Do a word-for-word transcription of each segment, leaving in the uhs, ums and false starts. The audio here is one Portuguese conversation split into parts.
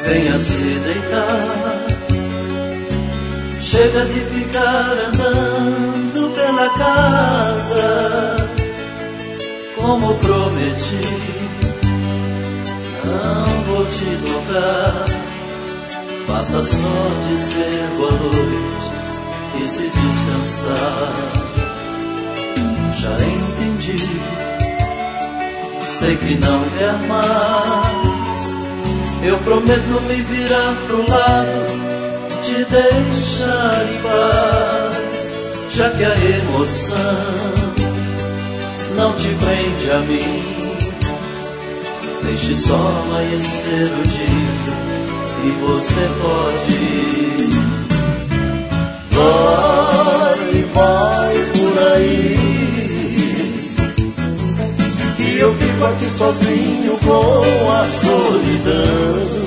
venha se deitar. Chega de ficar andando pela casa, como prometi, não vou te tocar. Basta só dizer boa noite e se descansar. Já entendi, sei que não quer mais. Eu prometo me virar pro lado, te deixar em paz, já que a emoção não te prende a mim. Deixe só amanhecer o dia e você pode ir. Vai, vai por aí, que eu fico aqui sozinho com a solidão.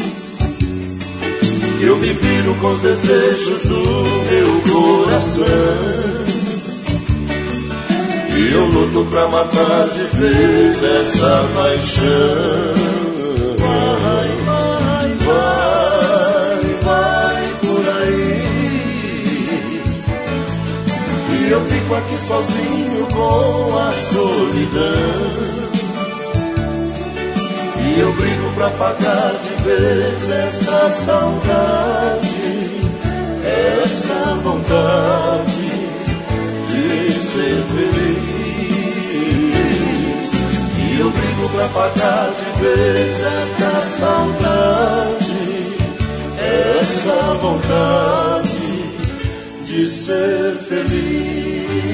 Eu me viro com os desejos do meu coração, e eu luto pra matar de vez essa paixão. Vai, vai, vai, vai por aí, e eu fico aqui sozinho com a solidão. E eu brigo pra pagar de vez esta saudade, essa vontade de ser feliz. E eu brigo pra pagar de vez esta saudade, essa vontade de ser feliz.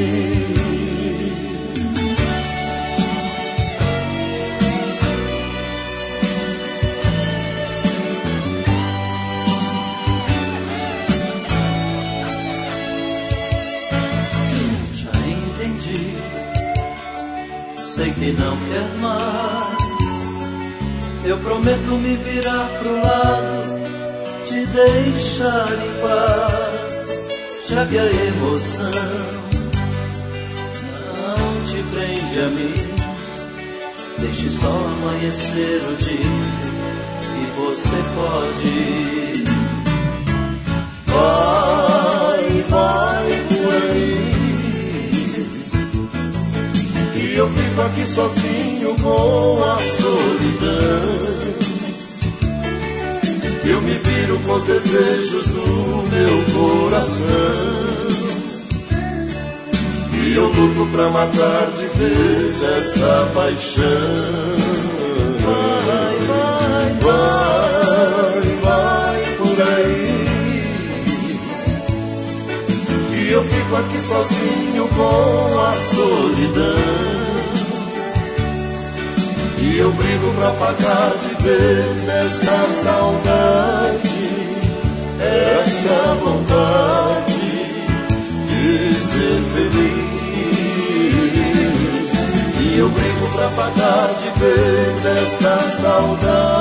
Sei que não quer mais. Eu prometo me virar pro lado, te deixar em paz, já que a emoção não te prende a mim. Deixe só amanhecer o dia e você pode ir. Vai, vai por aí, eu fico aqui sozinho com a solidão. Eu me viro com os desejos do meu coração, e eu luto pra matar de vez essa paixão. Vai, vai, vai, vai por aí, e eu fico aqui sozinho com a solidão. E eu brigo pra pagar de vez esta saudade, esta vontade de ser feliz. E eu brigo pra pagar de vez esta saudade,